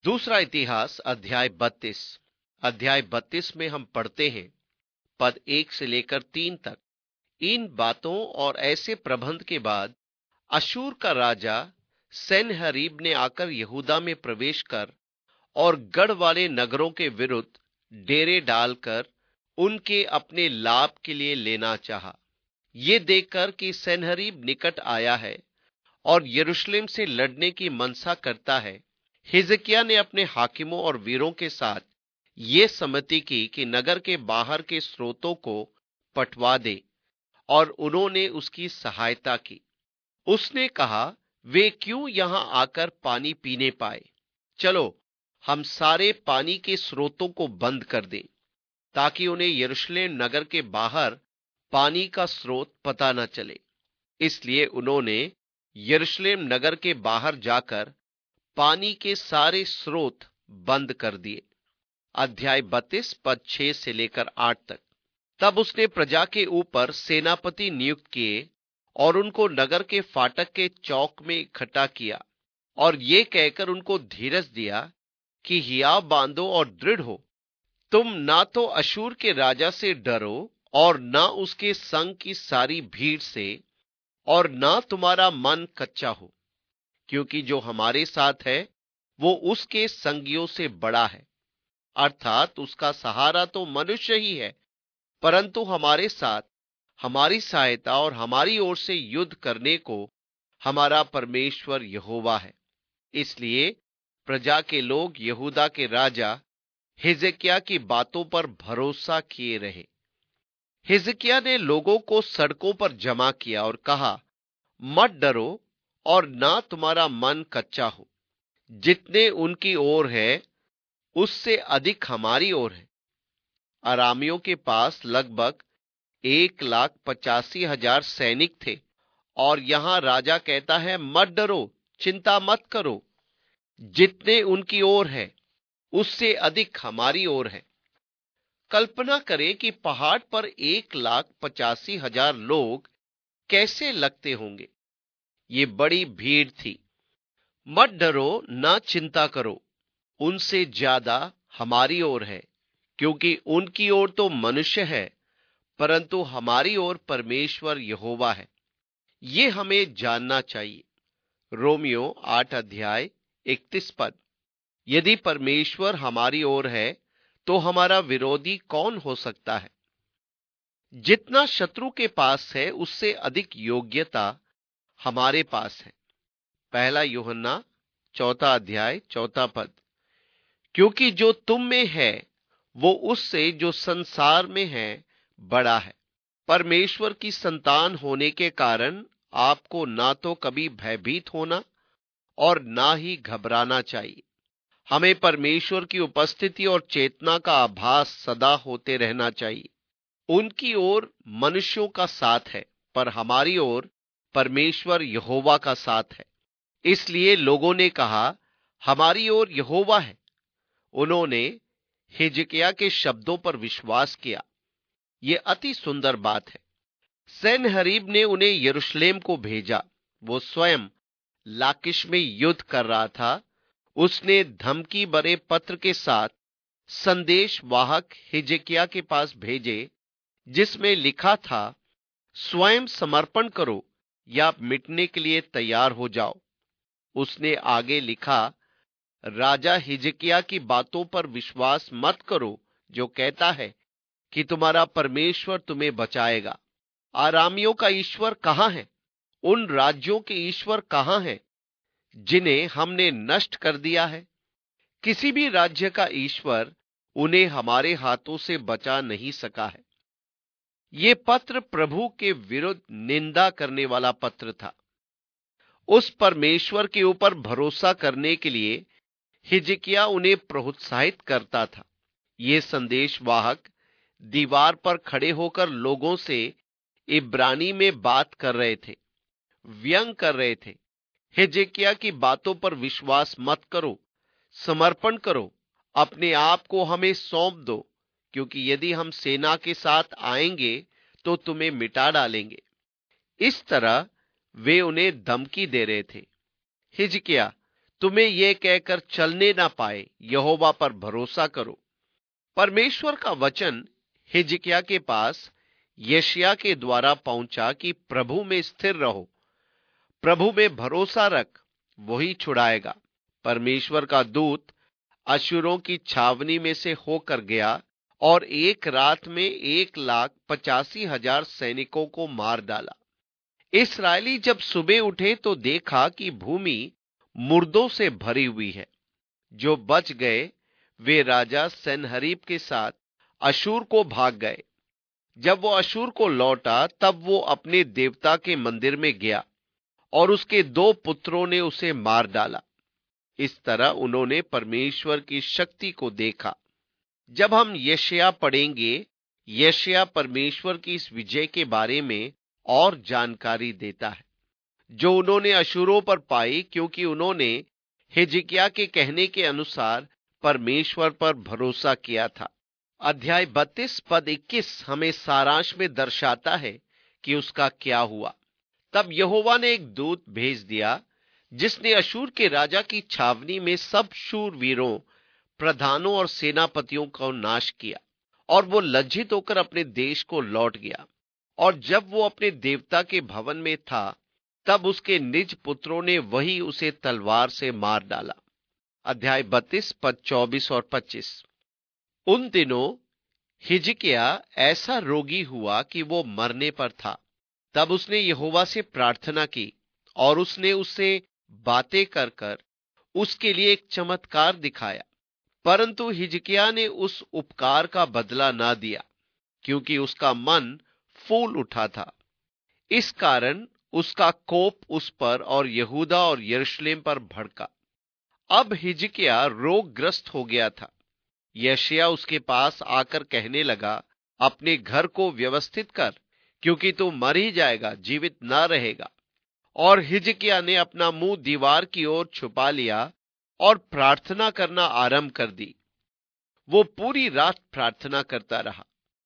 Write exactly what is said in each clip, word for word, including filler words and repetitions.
दूसरा इतिहास अध्याय बत्तीस। अध्याय बत्तीस में हम पढ़ते हैं पद एक से लेकर तीन तक। इन बातों और ऐसे प्रबंध के बाद अशूर का राजा सेनहरीब ने आकर यहूदा में प्रवेश कर और गढ़ वाले नगरों के विरुद्ध डेरे डालकर उनके अपने लाभ के लिए लेना चाहा। ये देखकर कि सेनहरीब निकट आया है और यरूशलेम से लड़ने की मनसा करता है, हिजकिय्याह ने अपने हाकिमों और वीरों के साथ ये सम्मति की कि नगर के बाहर के स्रोतों को पटवा दे, और उन्होंने उसकी सहायता की। उसने कहा, वे क्यों यहां आकर पानी पीने पाए? चलो हम सारे पानी के स्रोतों को बंद कर दें, ताकि उन्हें यरूशलेम नगर के बाहर पानी का स्रोत पता न चले। इसलिए उन्होंने यरूशलेम नगर के बाहर जाकर पानी के सारे स्रोत बंद कर दिए। अध्याय बत्तीस पद छह से लेकर आठ तक। तब उसने प्रजा के ऊपर सेनापति नियुक्त किए और उनको नगर के फाटक के चौक में इकट्ठा किया, और ये कहकर उनको धीरज दिया कि हियाव बांधो और दृढ़ हो। तुम ना तो अशूर के राजा से डरो और ना उसके संग की सारी भीड़ से, और ना तुम्हारा मन कच्चा हो, क्योंकि जो हमारे साथ है वो उसके संगियों से बड़ा है। अर्थात उसका सहारा तो मनुष्य ही है, परंतु हमारे साथ हमारी सहायता और हमारी ओर से युद्ध करने को हमारा परमेश्वर यहोवा है। इसलिए प्रजा के लोग यहूदा के राजा हिजकिय्याह की बातों पर भरोसा किए रहे। हिजकिय्याह ने लोगों को सड़कों पर जमा किया और कहा, मत डरो और ना तुम्हारा मन कच्चा हो। जितने उनकी ओर है उससे अधिक हमारी ओर है। अरामियों के पास लगभग एक लाख पचासी हजार सैनिक थे, और यहां राजा कहता है, मत डरो, चिंता मत करो। जितने उनकी ओर है उससे अधिक हमारी ओर है। कल्पना करें कि पहाड़ पर एक लाख पचासी हजार लोग कैसे लगते होंगे। ये बड़ी भीड़ थी। मत डरो, ना चिंता करो, उनसे ज्यादा हमारी ओर है, क्योंकि उनकी ओर तो मनुष्य है, परंतु हमारी ओर परमेश्वर यहोवा है। ये हमें जानना चाहिए। रोमियो आठ अध्याय इकतीस पद। यदि परमेश्वर हमारी ओर है तो हमारा विरोधी कौन हो सकता है? जितना शत्रु के पास है उससे अधिक योग्यता हमारे पास है। पहला यूहन्ना चौथा अध्याय चौथा पद। क्योंकि जो तुम में है वो उससे जो संसार में है बड़ा है। परमेश्वर की संतान होने के कारण आपको ना तो कभी भयभीत होना और ना ही घबराना चाहिए। हमें परमेश्वर की उपस्थिति और चेतना का आभास सदा होते रहना चाहिए। उनकी ओर मनुष्यों का साथ है, पर हमारी ओर परमेश्वर यहोवा का साथ है। इसलिए लोगों ने कहा, हमारी ओर यहोवा है। उन्होंने हिजकिय्याह के शब्दों पर विश्वास किया। ये अति सुंदर बात है। सेनहरीब ने उन्हें यरूशलेम को भेजा। वो स्वयं लाकिश में युद्ध कर रहा था। उसने धमकी भरे पत्र के साथ संदेश वाहक हिजकिय्याह के पास भेजे, जिसमें लिखा था, स्वयं समर्पण करो या मिटने के लिए तैयार हो जाओ। उसने आगे लिखा, राजा हिजकिय्याह की बातों पर विश्वास मत करो, जो कहता है कि तुम्हारा परमेश्वर तुम्हें बचाएगा। आरामियों का ईश्वर कहां है? उन राज्यों के ईश्वर कहां है जिन्हें हमने नष्ट कर दिया है? किसी भी राज्य का ईश्वर उन्हें हमारे हाथों से बचा नहीं सका है। ये पत्र प्रभु के विरुद्ध निंदा करने वाला पत्र था। उस परमेश्वर के ऊपर भरोसा करने के लिए हिजकिय्याह उन्हें प्रोत्साहित करता था। ये संदेश वाहक दीवार पर खड़े होकर लोगों से इब्रानी में बात कर रहे थे, व्यंग कर रहे थे। हिजकिय्याह की बातों पर विश्वास मत करो, समर्पण करो, अपने आप को हमें सौंप दो, क्योंकि यदि हम सेना के साथ आएंगे तो तुम्हें मिटा डालेंगे। इस तरह वे उन्हें धमकी दे रहे थे। हिजकिय्याह, तुम्हें यह कहकर चलने ना पाए, यहोवा पर भरोसा करो। परमेश्वर का वचन हिजकिय्याह के पास यशायाह के द्वारा पहुंचा कि प्रभु में स्थिर रहो, प्रभु में भरोसा रख, वही छुड़ाएगा। परमेश्वर का दूत अशूरों की छावनी में से होकर गया और एक रात में एक लाख पचासी हजार सैनिकों को मार डाला। इस्राएली जब सुबह उठे तो देखा कि भूमि मुर्दों से भरी हुई है। जो बच गए वे राजा सन्हेरीब के साथ अशूर को भाग गए। जब वो अशूर को लौटा तब वो अपने देवता के मंदिर में गया और उसके दो पुत्रों ने उसे मार डाला। इस तरह उन्होंने परमेश्वर की शक्ति को देखा। जब हम यशायाह पढ़ेंगे, यशायाह परमेश्वर की इस विजय के बारे में और जानकारी देता है जो उन्होंने अशूरों पर पाई, क्योंकि उन्होंने हिजकिय्याह के कहने के अनुसार परमेश्वर पर भरोसा किया था। अध्याय बत्तीस पद इक्कीस हमें सारांश में दर्शाता है कि उसका क्या हुआ। तब यहोवा ने एक दूत भेज दिया जिसने अशूर के राजा की छावनी में सब शूरवीरों, प्रधानों और सेनापतियों का नाश किया, और वो लज्जित होकर अपने देश को लौट गया। और जब वो अपने देवता के भवन में था तब उसके निज पुत्रों ने वही उसे तलवार से मार डाला। अध्याय बत्तीस पद चौबीस और पच्चीस। उन दिनों हिजकिय्याह ऐसा रोगी हुआ कि वो मरने पर था। तब उसने यहोवा से प्रार्थना की और उसने उससे बातें कर कर उसके लिए एक चमत्कार दिखाया। परंतु हिजकिय्याह ने उस उपकार का बदला ना दिया, क्योंकि उसका मन फूल उठा था। इस कारण उसका कोप उस पर और यहूदा और यरूशलेम पर भड़का। अब हिजकिय्याह रोगग्रस्त हो गया था। यशायाह उसके पास आकर कहने लगा, अपने घर को व्यवस्थित कर, क्योंकि तू मर ही जाएगा, जीवित ना रहेगा। और हिजकिय्याह ने अपना मुंह दीवार की ओर छुपा लिया और प्रार्थना करना आरंभ कर दी। वो पूरी रात प्रार्थना करता रहा।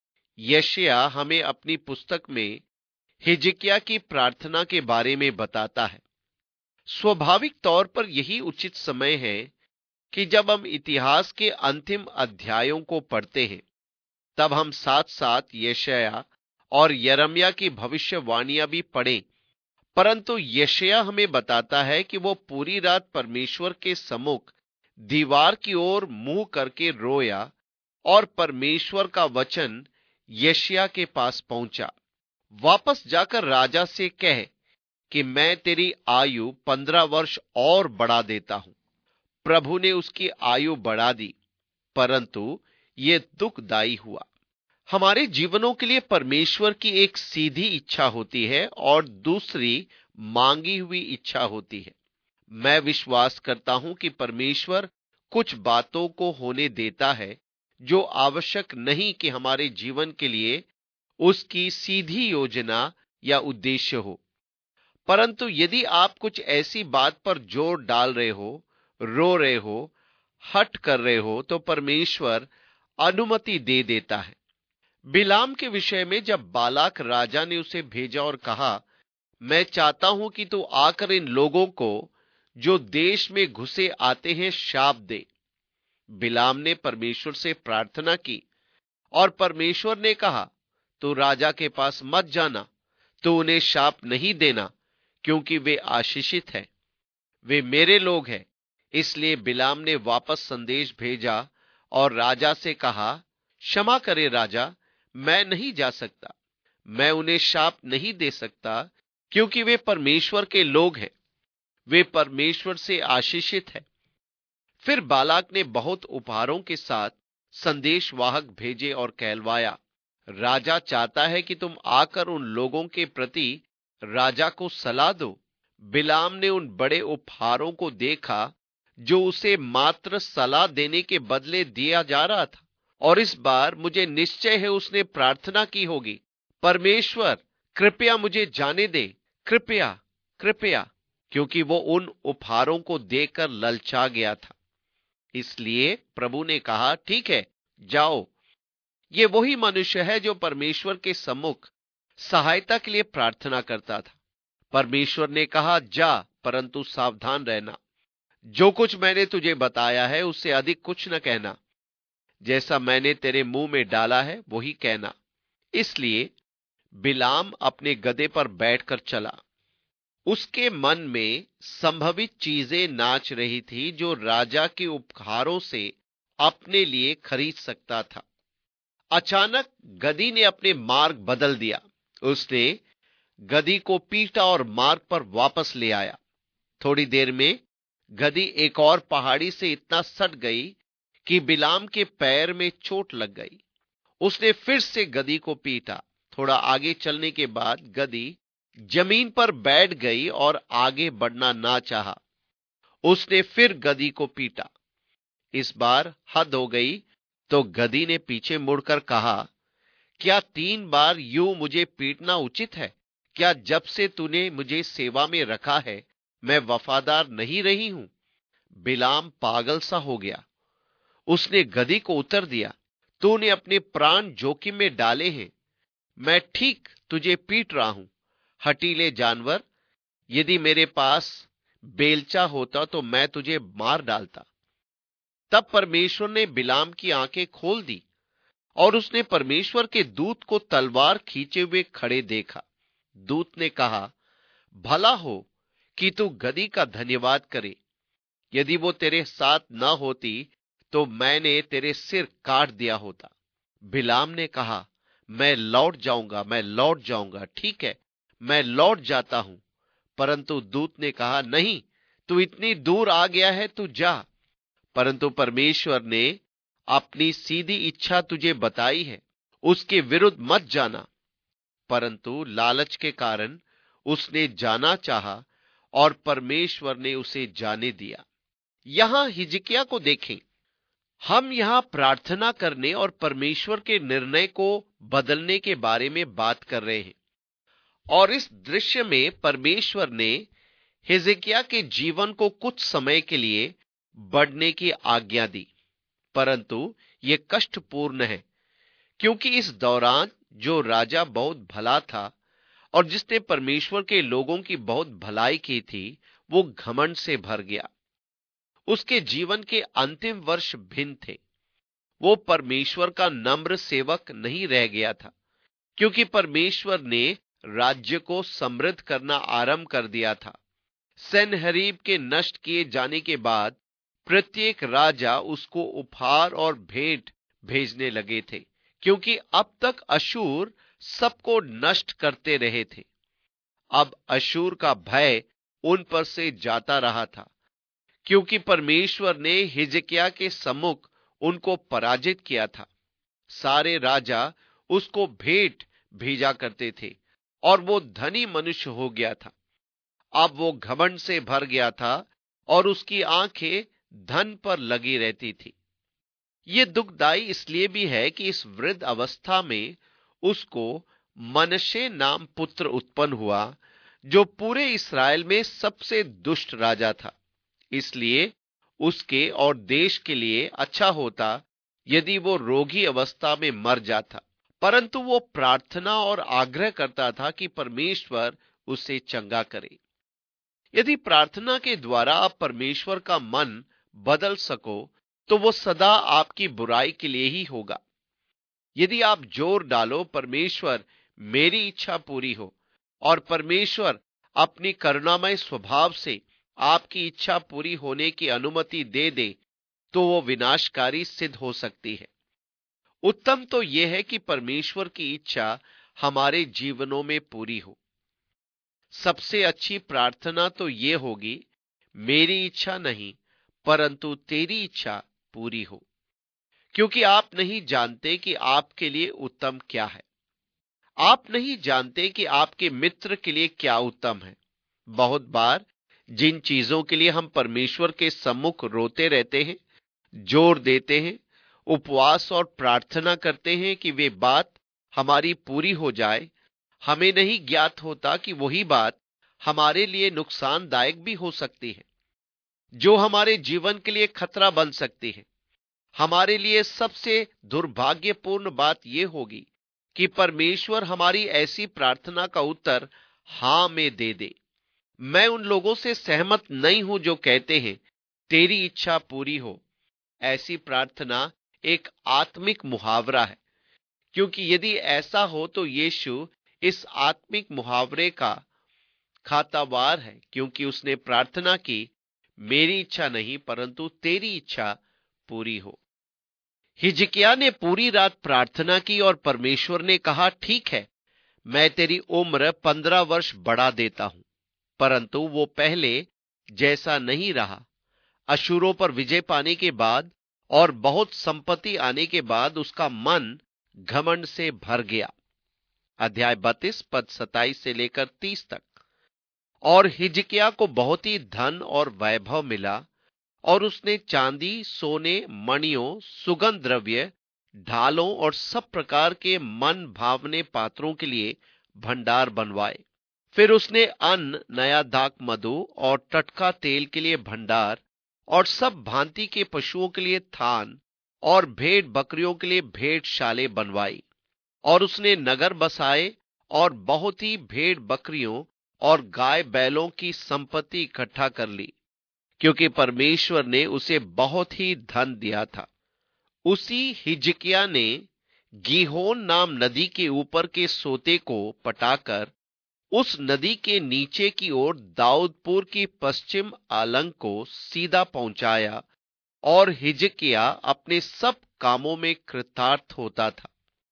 यशायाह हमें अपनी पुस्तक में हिजकिय्याह की प्रार्थना के बारे में बताता है। स्वाभाविक तौर पर यही उचित समय है कि जब हम इतिहास के अंतिम अध्यायों को पढ़ते हैं तब हम साथ साथ यशायाह और यिर्मयाह की भविष्यवाणियां भी पढ़ें। परंतु यशायाह हमें बताता है कि वो पूरी रात परमेश्वर के सम्मुख दीवार की ओर मुंह करके रोया और परमेश्वर का वचन यशायाह के पास पहुंचा, वापस जाकर राजा से कह कि मैं तेरी आयु पंद्रह वर्ष और बढ़ा देता हूं। प्रभु ने उसकी आयु बढ़ा दी, परंतु यह दुखदाई हुआ। हमारे जीवनों के लिए परमेश्वर की एक सीधी इच्छा होती है और दूसरी मांगी हुई इच्छा होती है। मैं विश्वास करता हूं कि परमेश्वर कुछ बातों को होने देता है जो आवश्यक नहीं कि हमारे जीवन के लिए उसकी सीधी योजना या उद्देश्य हो। परंतु यदि आप कुछ ऐसी बात पर जोर डाल रहे हो, रो रहे हो, हट कर रहे हो, तो परमेश्वर अनुमति दे देता है। बिलाम के विषय में जब बालाक राजा ने उसे भेजा और कहा, मैं चाहता हूं कि तू आकर इन लोगों को जो देश में घुसे आते हैं शाप दे। बिलाम ने परमेश्वर से प्रार्थना की और परमेश्वर ने कहा, तू राजा के पास मत जाना, तू उन्हें शाप नहीं देना, क्योंकि वे आशीषित हैं, वे मेरे लोग हैं। इसलिए बिलाम ने वापस संदेश भेजा और राजा से कहा, क्षमा करे राजा, मैं नहीं जा सकता, मैं उन्हें शाप नहीं दे सकता, क्योंकि वे परमेश्वर के लोग हैं, वे परमेश्वर से आशीषित हैं। फिर बालाक ने बहुत उपहारों के साथ संदेशवाहक भेजे और कहलवाया, राजा चाहता है कि तुम आकर उन लोगों के प्रति राजा को सलाह दो। बिलाम ने उन बड़े उपहारों को देखा जो उसे मात्र सलाह देने के बदले दिया जा रहा था, और इस बार मुझे निश्चय है उसने प्रार्थना की होगी, परमेश्वर कृपया मुझे जाने दे, कृपया कृपया, क्योंकि वो उन उपहारों को देखकर ललचा गया था। इसलिए प्रभु ने कहा, ठीक है, जाओ। ये वही मनुष्य है जो परमेश्वर के सम्मुख सहायता के लिए प्रार्थना करता था। परमेश्वर ने कहा, जा, परंतु सावधान रहना, जो कुछ मैंने तुझे बताया है उससे अधिक कुछ न कहना, जैसा मैंने तेरे मुंह में डाला है वही कहना। इसलिए बिलाम अपने गधे पर बैठकर चला। उसके मन में संभवित चीजें नाच रही थी जो राजा के उपहारों से अपने लिए खरीद सकता था। अचानक गधी ने अपने मार्ग बदल दिया। उसने गधी को पीटा और मार्ग पर वापस ले आया। थोड़ी देर में गधी एक और पहाड़ी से इतना सट गई कि बिलाम के पैर में चोट लग गई। उसने फिर से गधी को पीटा। थोड़ा आगे चलने के बाद गधी जमीन पर बैठ गई और आगे बढ़ना ना चाहा। उसने फिर गधी को पीटा। इस बार हद हो गई तो गधी ने पीछे मुड़कर कहा, क्या तीन बार यूं मुझे पीटना उचित है? क्या जब से तूने मुझे सेवा में रखा है मैं वफादार नहीं रही हूं? बिलाम पागल सा हो गया। उसने गधी को उत्तर दिया, तूने अपने प्राण जोखिम में डाले हैं। मैं ठीक तुझे पीट रहा हूं। हठीले जानवर, यदि मेरे पास बेलचा होता तो मैं तुझे मार डालता। तब परमेश्वर ने बिलाम की आंखें खोल दी और उसने परमेश्वर के दूत को तलवार खींचे हुए खड़े देखा। दूत ने कहा, भला हो कि तू गधी का धन्यवाद करे। यदि वो तेरे साथ न होती तो मैंने तेरे सिर काट दिया होता। बिलाम ने कहा, मैं लौट जाऊंगा, मैं लौट जाऊंगा। ठीक है, मैं लौट जाता हूं। परंतु दूत ने कहा, नहीं, तू इतनी दूर आ गया है, तू जा। परंतु परमेश्वर ने अपनी सीधी इच्छा तुझे बताई है, उसके विरुद्ध मत जाना। परंतु लालच के कारण उसने जाना चाहा और परमेश्वर ने उसे जाने दिया। यहां हिजकिय्याह को देखें। हम यहां प्रार्थना करने और परमेश्वर के निर्णय को बदलने के बारे में बात कर रहे हैं। और इस दृश्य में परमेश्वर ने हिजकिय्याह के जीवन को कुछ समय के लिए बढ़ने की आज्ञा दी, परंतु यह कष्टपूर्ण है, क्योंकि इस दौरान जो राजा बहुत भला था और जिसने परमेश्वर के लोगों की बहुत भलाई की थी, वो घमंड से भर गया। उसके जीवन के अंतिम वर्ष भिन्न थे। वो परमेश्वर का नम्र सेवक नहीं रह गया था, क्योंकि परमेश्वर ने राज्य को समृद्ध करना आरंभ कर दिया था। सन्हेरीब के नष्ट किए जाने के बाद प्रत्येक राजा उसको उपहार और भेंट भेजने लगे थे, क्योंकि अब तक अशूर सबको नष्ट करते रहे थे। अब अशूर का भय उन पर से जाता रहा था, क्योंकि परमेश्वर ने हिजकिय्याह के सम्मुख उनको पराजित किया था। सारे राजा उसको भेंट भेजा करते थे और वो धनी मनुष्य हो गया था। अब वो घमंड से भर गया था और उसकी आंखें धन पर लगी रहती थी। ये दुखदाई इसलिए भी है कि इस वृद्ध अवस्था में उसको मनश्शे नाम पुत्र उत्पन्न हुआ, जो पूरे इस्राएल में सबसे दुष्ट राजा था। इसलिए उसके और देश के लिए अच्छा होता यदि वो रोगी अवस्था में मर जाता, परंतु वो प्रार्थना और आग्रह करता था कि परमेश्वर उसे चंगा करे। यदि प्रार्थना के द्वारा आप परमेश्वर का मन बदल सको तो वो सदा आपकी बुराई के लिए ही होगा। यदि आप जोर डालो परमेश्वर मेरी इच्छा पूरी हो, और परमेश्वर अपनी करुणामय स्वभाव से आपकी इच्छा पूरी होने की अनुमति दे दे, तो वो विनाशकारी सिद्ध हो सकती है। उत्तम तो यह है कि परमेश्वर की इच्छा हमारे जीवनों में पूरी हो। सबसे अच्छी प्रार्थना तो ये होगी, मेरी इच्छा नहीं परंतु तेरी इच्छा पूरी हो, क्योंकि आप नहीं जानते कि आपके लिए उत्तम क्या है। आप नहीं जानते कि आपके मित्र के लिए क्या उत्तम है। बहुत बार जिन चीजों के लिए हम परमेश्वर के सम्मुख रोते रहते हैं, जोर देते हैं, उपवास और प्रार्थना करते हैं कि वे बात हमारी पूरी हो जाए, हमें नहीं ज्ञात होता कि वही बात हमारे लिए नुकसानदायक भी हो सकती है, जो हमारे जीवन के लिए खतरा बन सकती है। हमारे लिए सबसे दुर्भाग्यपूर्ण बात यह होगी कि परमेश्वर हमारी ऐसी प्रार्थना का उत्तर हां में दे दे। मैं उन लोगों से सहमत नहीं हूं जो कहते हैं तेरी इच्छा पूरी हो। ऐसी प्रार्थना एक आत्मिक मुहावरा है, क्योंकि यदि ऐसा हो तो यीशु इस आत्मिक मुहावरे का खातावार है, क्योंकि उसने प्रार्थना की, मेरी इच्छा नहीं परंतु तेरी इच्छा पूरी हो। हिजकिय्याह ने पूरी रात प्रार्थना की और परमेश्वर ने कहा, ठीक है, मैं तेरी उम्र पंद्रह वर्ष बढ़ा देता हूं। परंतु वो पहले जैसा नहीं रहा। अशूरों पर विजय पाने के बाद और बहुत संपत्ति आने के बाद उसका मन घमंड से भर गया। अध्याय बत्तीस पद सताइस से लेकर तीस तक। और हिजकिय्याह को बहुत ही धन और वैभव मिला, और उसने चांदी, सोने, मणियों, सुगंध द्रव्य, ढालों और सब प्रकार के मन भावने पात्रों के लिए भंडार बनवाए। फिर उसने अन्न, नया दाख मधु और टटका तेल के लिए भंडार, और सब भांति के पशुओं के लिए थान, और भेड़ बकरियों के लिए भेड़शाले बनवाई। और उसने नगर बसाए और बहुत ही भेड़ बकरियों और गाय बैलों की संपत्ति इकट्ठा कर ली, क्योंकि परमेश्वर ने उसे बहुत ही धन दिया था। उसी हिजकिय्याह ने गीहोन नाम नदी के ऊपर के सोते को पटाकर उस नदी के नीचे की ओर दाऊदपुर की पश्चिम आलंग को सीधा पहुंचाया, और हिजकिय्याह अपने सब कामों में कृतार्थ होता था।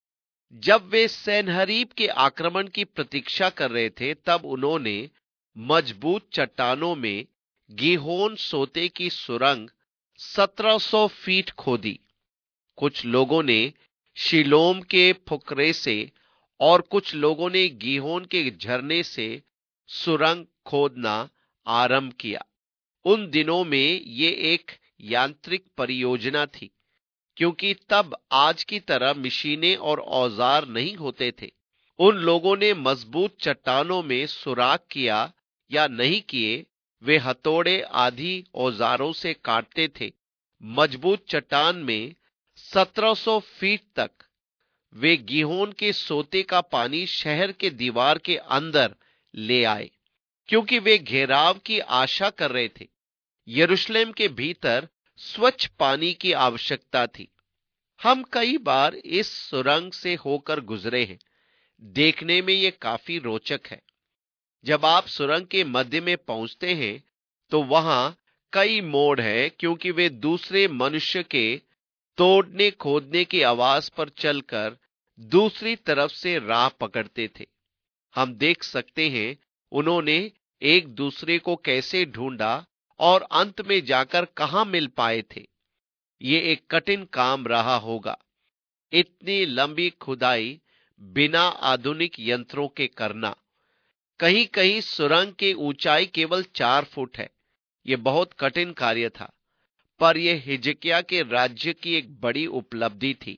जब वे सेनहरीब के आक्रमण की प्रतीक्षा कर रहे थे, तब उन्होंने मजबूत चट्टानों में गीहोन सोते की सुरंग सत्रह सौ फीट खोदी। कुछ लोगों ने शिलोम के फुकरे से और कुछ लोगों ने गीहोन के झरने से सुरंग खोदना आरंभ किया। उन दिनों में ये एक यांत्रिक परियोजना थी, क्योंकि तब आज की तरह मशीनें और औजार नहीं होते थे। उन लोगों ने मजबूत चट्टानों में सुराख किया या नहीं किए, वे हथौड़े आदि औजारों से काटते थे। मजबूत चट्टान में सत्रह सौ फीट तक वे गीहोन के सोते का पानी शहर के दीवार के अंदर ले आए, क्योंकि वे घेराव की आशा कर रहे थे। यरूशलेम के भीतर स्वच्छ पानी की आवश्यकता थी। हम कई बार इस सुरंग से होकर गुजरे हैं। देखने में यह काफी रोचक है। जब आप सुरंग के मध्य में पहुंचते हैं तो वहां कई मोड़ हैं, क्योंकि वे दूसरे मनुष्य के तोड़ने खोदने की आवाज पर चलकर दूसरी तरफ से राह पकड़ते थे। हम देख सकते हैं उन्होंने एक दूसरे को कैसे ढूंढा और अंत में जाकर कहां मिल पाए थे। ये एक कठिन काम रहा होगा, इतनी लंबी खुदाई बिना आधुनिक यंत्रों के करना। कहीं कहीं सुरंग की ऊंचाई केवल चार फुट है। यह बहुत कठिन कार्य था, पर यह हिजकिय्याह के राज्य की एक बड़ी उपलब्धि थी।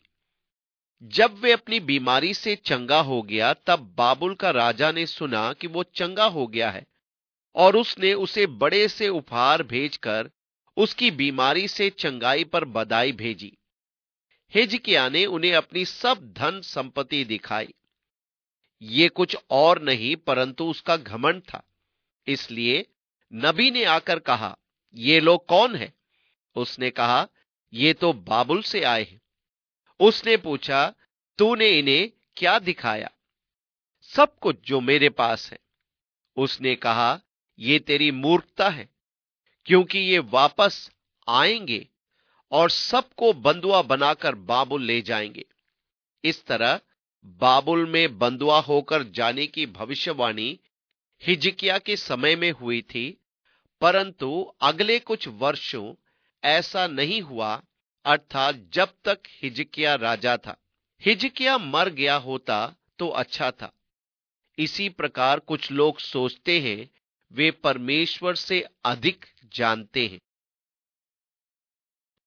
जब वे अपनी बीमारी से चंगा हो गया, तब बाबुल का राजा ने सुना कि वो चंगा हो गया है, और उसने उसे बड़े से उपहार भेजकर उसकी बीमारी से चंगाई पर बधाई भेजी। हिजकिय्याह ने उन्हें अपनी सब धन संपत्ति दिखाई। ये कुछ और नहीं परंतु उसका घमंड था। इसलिए नबी ने आकर कहा, ये लोग कौन है? उसने कहा, ये तो बाबुल से आए हैं। उसने पूछा, तूने इन्हें क्या दिखाया? सब कुछ जो मेरे पास है। उसने कहा, ये तेरी मूर्खता है, क्योंकि ये वापस आएंगे और सबको बंधुआ बनाकर बाबुल ले जाएंगे। इस तरह बाबुल में बंधुआ होकर जाने की भविष्यवाणी हिजकिय्याह के समय में हुई थी, परंतु अगले कुछ वर्षों ऐसा नहीं हुआ, अर्थात जब तक हिजकिय्याह राजा था। हिजकिय्याह मर गया होता तो अच्छा था। इसी प्रकार कुछ लोग सोचते हैं वे परमेश्वर से अधिक जानते हैं।